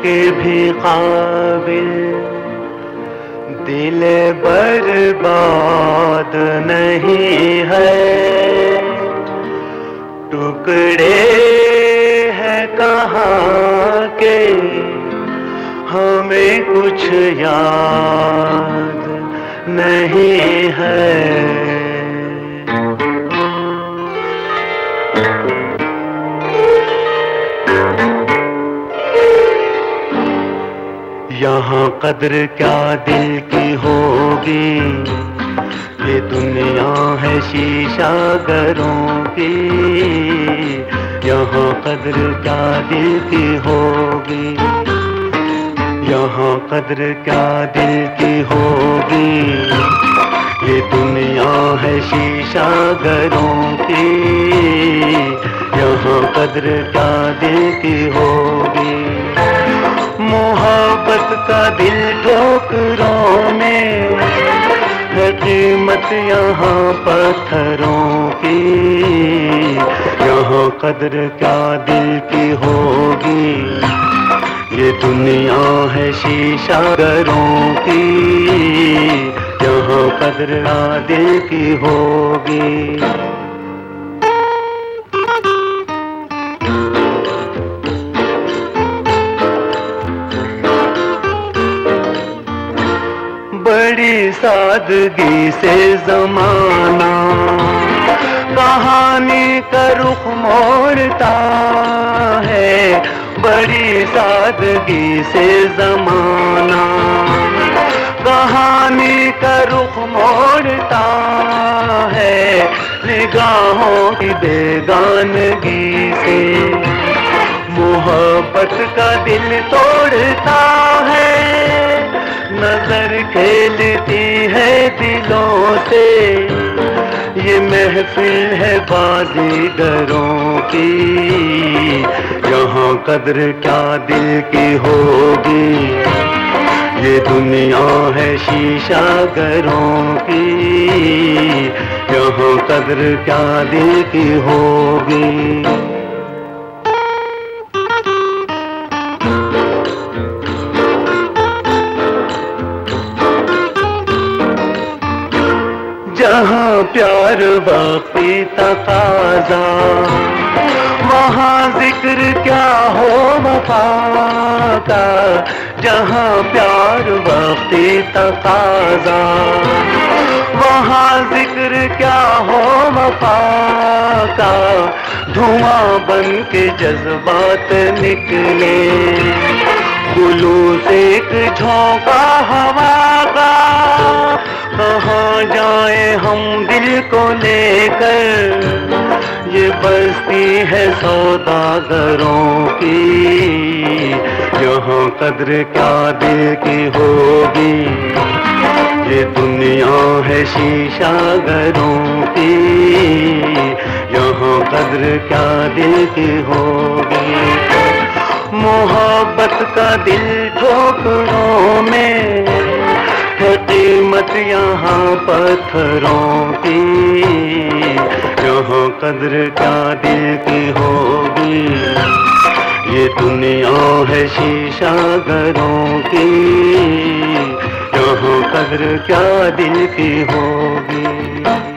के भी काबिल दिल बर्बाद नहीं है। टुकड़े हैं कहाँ के हमें कुछ याद नहीं है। यहाँ कद्र क्या दिल की होगी, ये दुनिया है शीशागरों की। यहाँ कद्र क्या दिल की होगी, यहाँ कद्र क्या दिल की होगी, ये दुनिया है शीशागरों की। यहाँ कद्र क्या दिल की होगी। मोहब्बत का दिल ठोकरों में है, कीमत यहाँ पत्थरों की। यहाँ कद्र क्या दिल की होगी, ये दुनिया है शीशागरों की। यहाँ कद्र क्या दिल की होगी। बड़ी सादगी से ज़माना कहानी का रुख मोड़ता है। बड़ी सादगी से ज़माना कहानी का रुख मोड़ता है। निगाहों की बेगानगी से मोहब्बत का दिल तोड़ता है। नजर खेलती है दिलों से, ये महफिल है बाजीगरों की। यहाँ कद्र क्या दिल की होगी, ये दुनिया है शीशागरों की। यहाँ कद्र क्या दिल की होगी। जहाँ प्यार बाकी तकाज़ा, वहाँ जिक्र क्या हो वफा का। जहाँ प्यार बाकी तकाज़ा, वहाँ जिक्र क्या हो वफा का। धुआं बन के जज्बात निकले, जुलूस एक झोंका हवा का। कहाँ जाए हम दिल को लेकर, ये बस्ती है सौदागरों की। यहाँ कद्र क्या दिल की होगी, ये दुनिया है शीशागरों की। यहाँ कद्र क्या दिल की होगी। मोहब्बत का दिल ठोकरों में है, कीमत यहाँ पत्थरों की। यहाँ कद्र क्या दिल की होगी, ये दुनिया है शीशागरों की। यहाँ कद्र क्या दिल की होगी।